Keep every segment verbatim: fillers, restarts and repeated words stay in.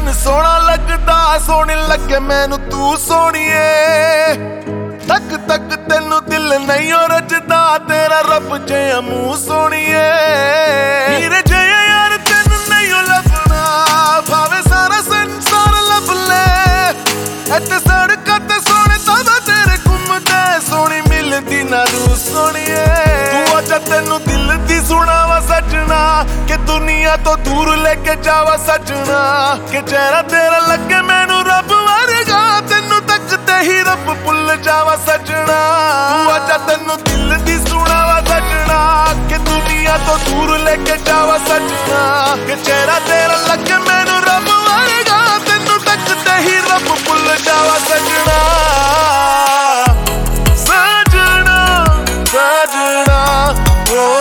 ਤੈਨੂੰ ਸੋਹਣਾ ਲੱਗਦਾ, ਸੋਹਣੀ ਲੱਗੇ ਮੈਨੂੰ ਤੂੰ ਸੋਹਣੀਏ। ਤੱਕ ਤੱਕ ਤੈਨੂੰ ਦਿਲ ਨਹੀਂ ਓ ਰਜਦਾ, ਤੇਰਾ ਰੱਬ ਜਿਹਾ ਮੂੰਹ ਸੋਹਣੀਏ। ਹੀਰੇ ਜਿਹਾ ਯਾਰ ਤੈਨੂੰ ਨਹੀਂ ਓ ਲੱਭਣਾ, ਭਾਵੇਂ ਸਾਰਾ ਸੰਸਾਰ ਲੱਭ ਲੈ। ਇੱਥੇ ਸੜਕਾਂ ਤੇ ਸੋਹਣੇ ਤਾਦਾ ਤੇਰੇ ਘੁੰਮਦੇ, ਸੋਹਣੀ ਮਿਲਦੀ ਨਾ ਰੂਹ ਸੋਹਣੀਏ। ਤੂੰ ਆਜਾ ਤੈਨੂੰ ਦਿਲ ਦੀ ਸੁਣਾਵਾ ਸੱਜਣਾ, ਕਿ ਦੁਨੀਆ ਤੋਂ ਦੂਰ ਲੈ ਕੇ ਜਾਵਾ ਸੱਜਣਾ। ਕਿ ਚਿਹਰਾ ਤੇਰਾ ਲੱਗੇ ਮੈਨੂੰ ਰੱਬ ਵਰਗਾ, ਤੈਨੂੰ ਤੱਕਦੇ ਹੀ ਰੱਬ ਭੁੱਲ ਜਾਵਾ ਸੱਜਣਾ। ਤੂੰ ਆਜਾ ਤੈਨੂੰ ਦਿਲ ਦੀ ਸੁਣਾਵਾ ਸੱਜਣਾ, ਕਿ ਦੁਨੀਆ ਤੋਂ ਦੂਰ ਲੈ ਕੇ ਜਾਵਾ ਸੱਜਣਾ। ਕਿ ਚਿਹਰਾ ਤੇਰਾ ਲੱਗੇ ਮੈਨੂੰ ਰੱਬ ਵਰਗਾ, ਤੈਨੂੰ ਤੱਕਦੇ ਹੀ ਰੱਬ ਭੁੱਲ ਜਾਵਾ ਸੱਜਣਾ। ਸੱਜਣਾ ਸੱਜਣਾ ਓ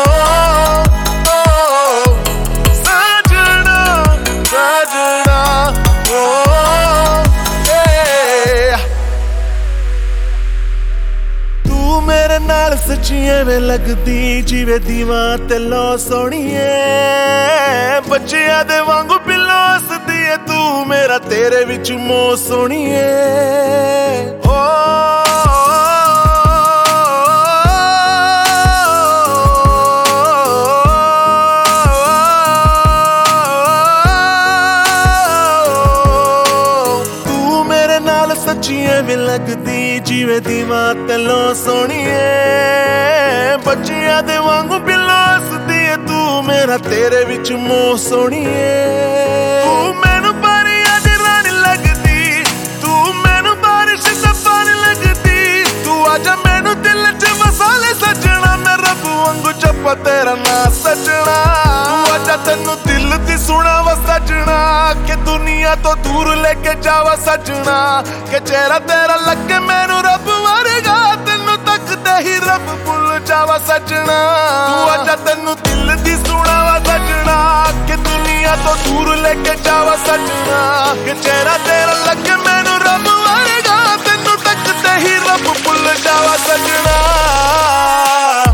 ਮੇਰੇ ਨਾਲ ਸੱਚੀ ਐਵੇਂ ਲੱਗਦੀ, ਜਿਵੇਂ ਦੀਵਾਂ ਤੇ ਲੋ ਸੋਹਣੀਏ। ਬੱਚਿਆਂ ਦੇ ਵਾਂਗੂ ਪਿੱਲੋ ਹੱਸਦੀ ਏ ਤੂੰ, ਮੇਰਾ ਤੇਰੇ ਵਿੱਚ ਮੋਹ ਸੋਹਣੀਏ। ਓ ਸੱਚੀ ਐਵੇਂ ਲੱਗਦੀ, ਜਿਵੇਂ ਦੀਵਾਂ ਤੇ ਲੋ ਸੋਹਣੀਏ। ਬੱਚਿਆਂ ਦੇ ਵਾਂਗੂ ਪਿੱਲੋ ਹੱਸਦੀ ਏ ਤੂੰ, ਮੇਰਾ ਤੇਰੇ ਵਿੱਚ ਮੋਹ ਸੋਹਣੀਏ। ਤੂੰ ਮੈਨੂੰ ਪਰੀਆਂ ਦੀ ਰਾਣੀ ਲੱਗਦੀ, ਤੂੰ ਮੈਨੂੰ ਬਾਰਿਸ਼ ਦਾ ਪਾਣੀ ਲੱਗਦੀ। ਤੂੰ ਆਜਾ ਮੈਨੂੰ ਦਿਲ 'ਚ ਵਸਾ ਲੈ ਸੱਜਣਾ, ਮੈਂ ਰੱਬ ਵਾਂਗੂ ਜਪਾ ਤੇਰਾ ਨਾਂ ਸੱਜਣਾ। ਤੂੰ ਆਜਾ ਤੈਨੂੰ ਦਿਲ ਦੀ ਸੁਣਾਵਾ ਸੱਜਣਾ, ਕਿ ਦੁਨੀਆ ਤੋਂ ਦੂਰ ਲੈ ਕੇ ਜਾਵਾ ਸੱਜਣਾ। ਕਿ ਚਿਹਰਾ ਤੇਰਾ ਲੱਗੇ ਮੈਨੂੰ ਰੱਬ ਵਰਗਾ, ਤੈਨੂੰ ਤੱਕਦੇ ਹੀ ਰੱਬ ਭੁੱਲ ਜਾਵਾ ਸੱਜਣਾ। ਤੂੰ ਆਜਾ ਤੈਨੂੰ ਦਿਲ ਦੀ ਸੁਣਾਵਾ ਸੱਜਣਾ, ਕਿ ਦੁਨੀਆ ਤੋਂ ਦੂਰ ਲੈ ਕੇ ਜਾਵਾ ਸੱਜਣਾ। ਕਿ ਚਿਹਰਾ ਤੇਰਾ ਲੱਗੇ ਮੈਨੂੰ ਰੱਬ ਵਰਗਾ, ਤੈਨੂੰ ਤੱਕਦੇ ਹੀ ਰੱਬ ਭੁੱਲ ਜਾਵਾ ਸੱਜਣਾ।